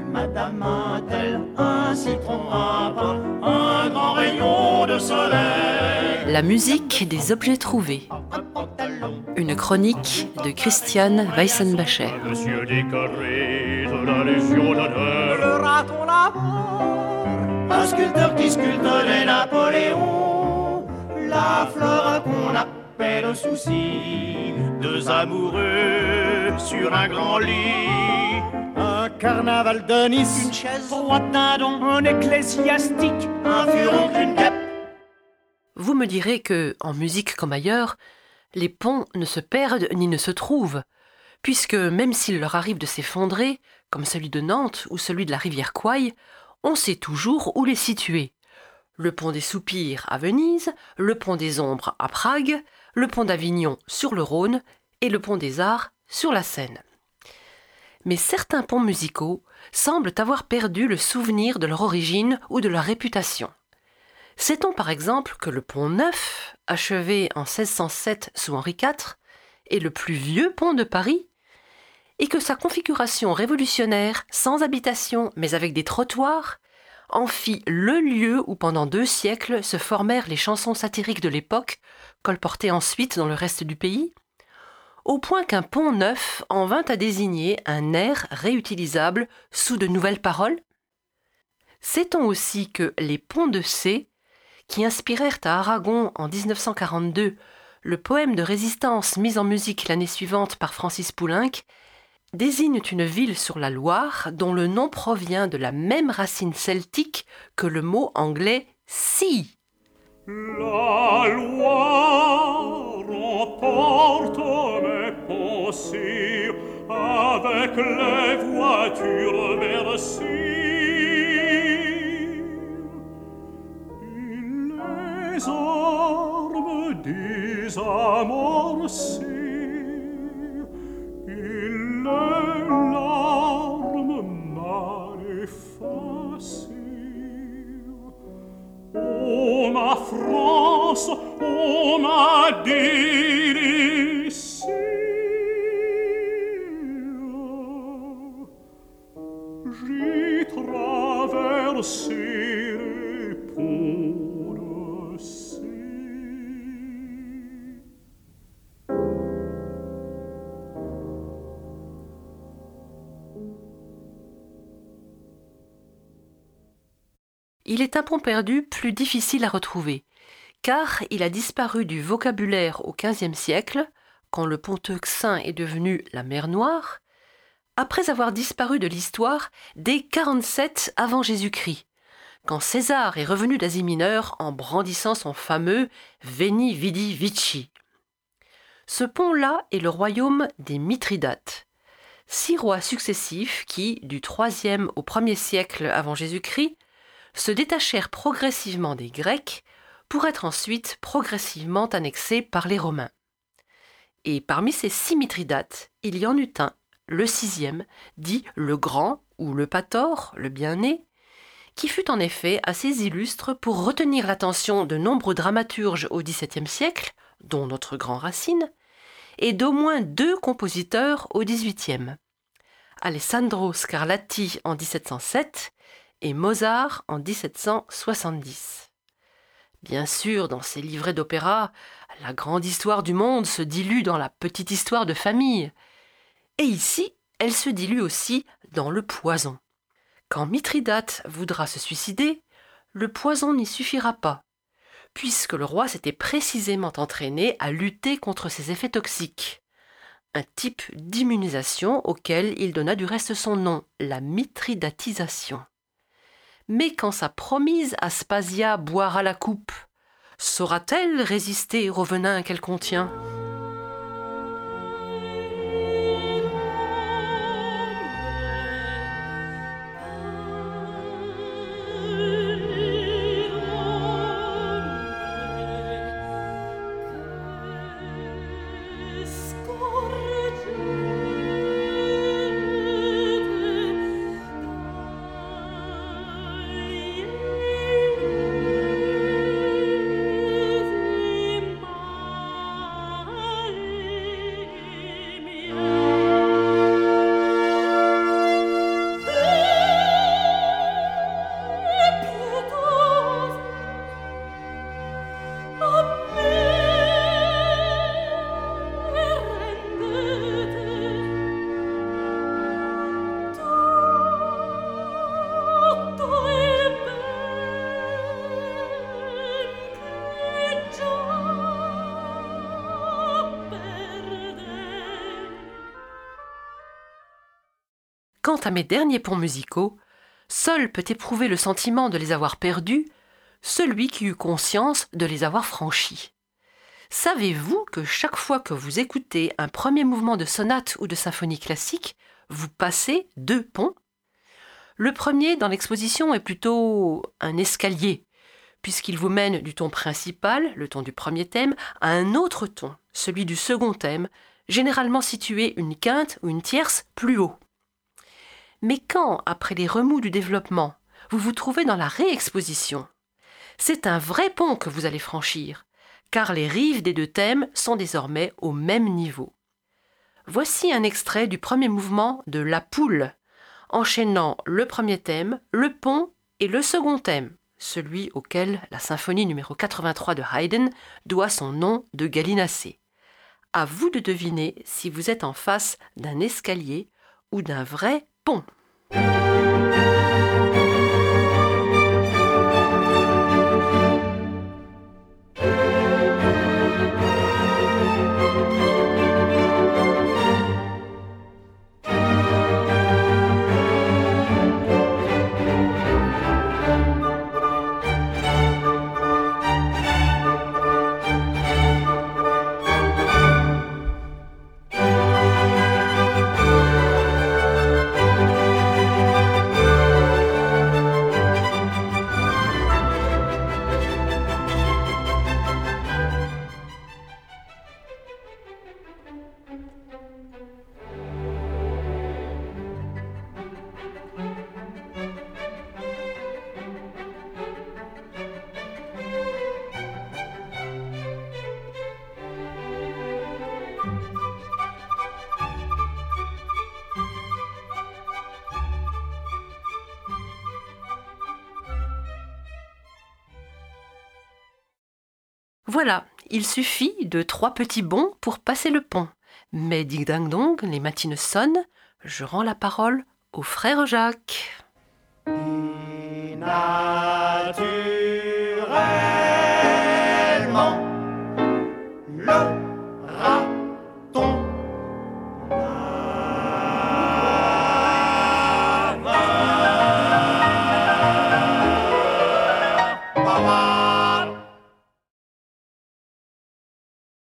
Madame a-t-elle un citron à pain, un grand rayon de soleil? La musique des objets trouvés. Une chronique de Christiane Weissenbacher. Monsieur décoré de la Légion d'honneur. Le raton laveur, un sculpteur qui sculpterait Napoléon. La fleur qu'on appelle souci, deux amoureux sur un grand lit. Un carnaval de Nice, une chaise droite d'un don, un ecclésiastique, un furon qu'une cape. Vous me direz que, en musique comme ailleurs, les ponts ne se perdent ni ne se trouvent, puisque même s'il leur arrive de s'effondrer, comme celui de Nantes ou celui de la rivière Kwai, on sait toujours où les situer. Le pont des Soupirs à Venise, le pont des Ombres à Prague, le pont d'Avignon sur le Rhône et le pont des Arts sur la Seine. Mais certains ponts musicaux semblent avoir perdu le souvenir de leur origine ou de leur réputation. Sait-on par exemple que le pont Neuf, achevé en 1607 sous Henri IV, est le plus vieux pont de Paris, et que sa configuration révolutionnaire, sans habitation mais avec des trottoirs, en fit le lieu où pendant 2 siècles se formèrent les chansons satiriques de l'époque, colportées ensuite dans le reste du pays, au point qu'un pont neuf en vint à désigner un air réutilisable sous de nouvelles paroles? Sait-on aussi que les ponts de C, qui inspirèrent à Aragon en 1942 le poème de résistance mis en musique l'année suivante par Francis Poulenc, désignent une ville sur la Loire dont le nom provient de la même racine celtique que le mot anglais « sea ». La Loire emporte mes pensées avec les voitures merci. Les armes désamorcées, et les larmes mal effacées. Oh ma France, oh ma délice, j'ai traversé les ponts de C. Il est un pont perdu plus difficile à retrouver, car il a disparu du vocabulaire au XVe siècle, quand le pont Euxin est devenu la mer Noire, après avoir disparu de l'histoire dès 47 avant Jésus-Christ, quand César est revenu d'Asie mineure en brandissant son fameux Veni Vidi Vici. Ce pont-là est le royaume des Mithridates, 6 rois successifs qui, du IIIe au 1er siècle avant Jésus-Christ, se détachèrent progressivement des Grecs pour être ensuite progressivement annexés par les Romains. Et parmi ces 6 Mithridates, il y en eut un, le 6e, dit le Grand ou le Pator, le bien-né, qui fut en effet assez illustre pour retenir l'attention de nombreux dramaturges au XVIIe siècle, dont notre grand Racine, et d'au moins 2 compositeurs au XVIIIe, Alessandro Scarlatti en 1707 et Mozart en 1770. Bien sûr, dans ces livrets d'opéra, la grande histoire du monde se dilue dans la petite histoire de famille. Et ici, elle se dilue aussi dans le poison. Quand Mithridate voudra se suicider, le poison n'y suffira pas, puisque le roi s'était précisément entraîné à lutter contre ces effets toxiques. Un type d'immunisation auquel il donna du reste son nom, la mithridatisation. Mais quand sa promise Aspasia boira la coupe, saura-t-elle résister au venin qu'elle contient ? à mes derniers ponts musicaux, seul peut éprouver le sentiment de les avoir perdus celui qui eut conscience de les avoir franchis. Savez-vous que chaque fois que vous écoutez un premier mouvement de sonate ou de symphonie classique, vous passez 2 ponts ? Le premier dans l'exposition est plutôt un escalier, puisqu'il vous mène du ton principal, le ton du premier thème, à un autre ton, celui du second thème, généralement situé une quinte ou une tierce plus haut. Mais quand, après les remous du développement, vous vous trouvez dans la réexposition, c'est un vrai pont que vous allez franchir, car les rives des 2 thèmes sont désormais au même niveau. Voici un extrait du premier mouvement de La Poule, enchaînant le premier thème, le pont et le second thème, celui auquel la symphonie numéro 83 de Haydn doit son nom de gallinacé. À vous de deviner si vous êtes en face d'un escalier ou d'un vrai pont. Voilà, il suffit de 3 petits bonds pour passer le pont. Mais ding-ding-dong, les matines sonnent, je rends la parole au frère Jacques. Naturellement, le raton laveur.